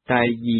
第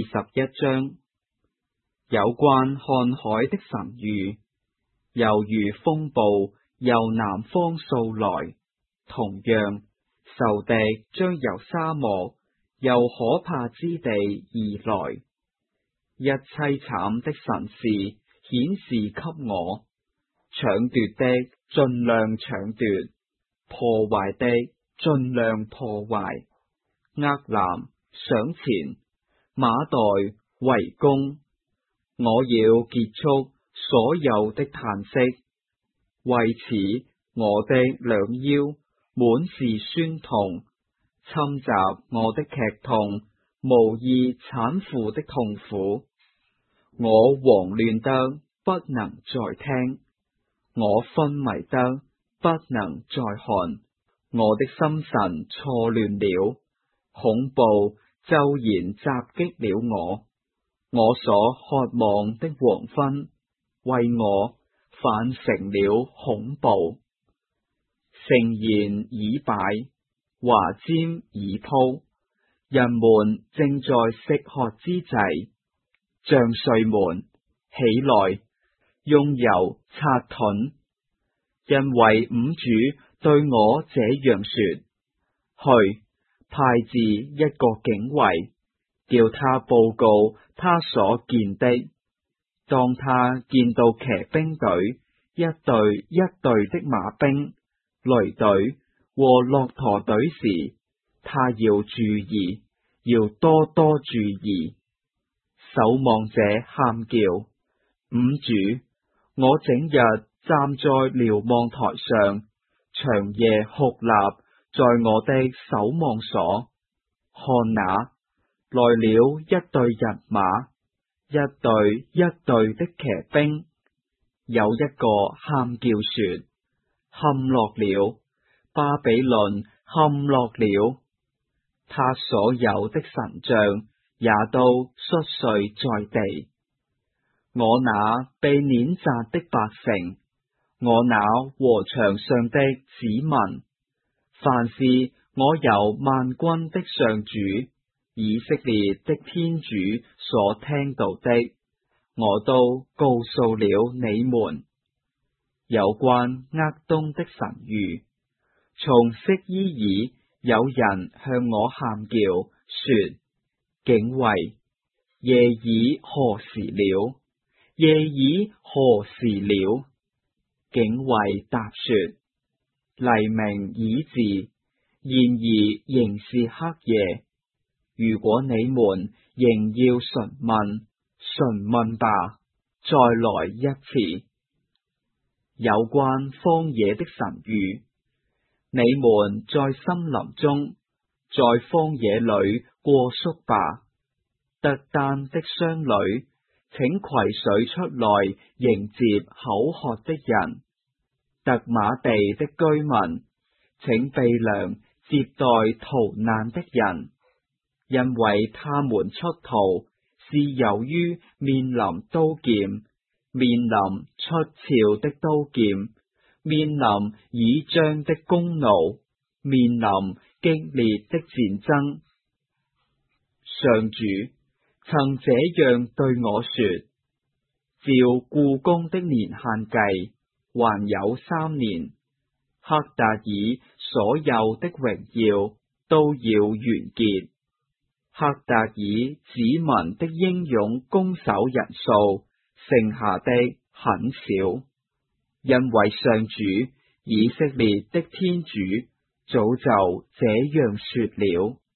21章，有關看海的神諭，猶如風暴由南方掃來，同樣，仇敵將由沙漠，由可怕之地而來。一淒慘的神視顯示給我，搶奪的盡量搶奪，破壞的盡量破壞。厄南上前，馬代圍攻，我要結束所有的嘆息。為此，我的兩腰滿是酸痛，侵襲我的劇痛，無意產婦的痛苦。我慌亂得不能再聽，我昏迷得不能再看，我的心神錯亂了，恐怖驟然襲擊了我。我所渴望的黃昏，為我反成了恐怖。盛筵已擺，華瞻已鋪，人們正在食喝之際，將帥們起來，用油擦盾，因為吾主對我這樣說：去，派至一個警衛，叫他報告他所見的。當他見到騎兵隊一隊一隊的馬兵、驢隊和駱駝隊時，他要注意，要多多注意。守望者喊叫：吾主，我整日站在瞭望台上，長夜酷立在我的守望所。看哪，來了一隊人馬，一隊一隊的騎兵。有一個喊叫說：陷落了，巴比倫陷落了，他所有的神像也都摔碎在地。我那被碾砸的百姓，我那禾場上的子民，凡是我由萬軍的上主，以色列的天主所聽到的，我都告訴了你們。有關厄東的神諭，從色伊爾有人向我喊叫說：警衛，耶爾何時了？耶爾何時了？警衛答說：黎明已至，然而仍是黑夜。如果你們仍要詢問吧，再來一次。有關荒野的神諭，你們在森林中，在荒野裏過宿吧。特但的商旅，請攜水出來迎接口渴的人。特瑪地的居民，請備糧接待逃難的人，因為他們出逃是由於面臨刀劍，面臨出鞘的刀劍，面臨已彰的弓弩，面臨激烈的戰爭。上主曾這樣對我說：照僱工的年限計，還有3年，赫達爾所有的榮耀都要完結。赫達爾子民的英勇攻守人數剩下的很少，因為上主以色列的天主早就這樣說了。